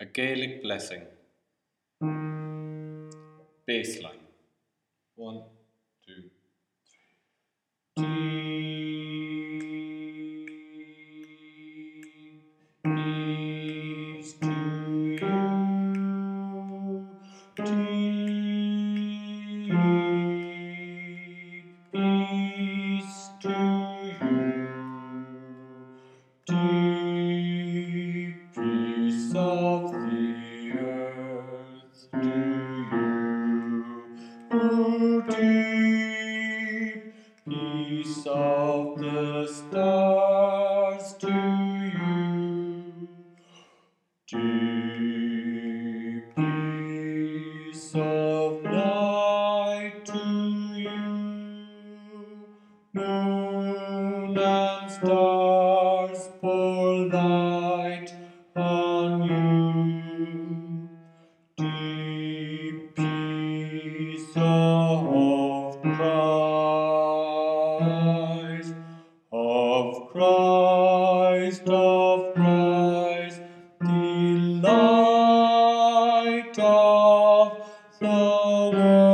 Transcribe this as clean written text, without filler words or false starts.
A Gaelic blessing. Baseline. One, two. Peace to you. Peace to you. Deep peace of the earth to you. Deep peace of the stars to you. Deep peace of night to you. Moon and stars pour light on you. Deep peace of Christ, of Christ, of Christ, the light of the world.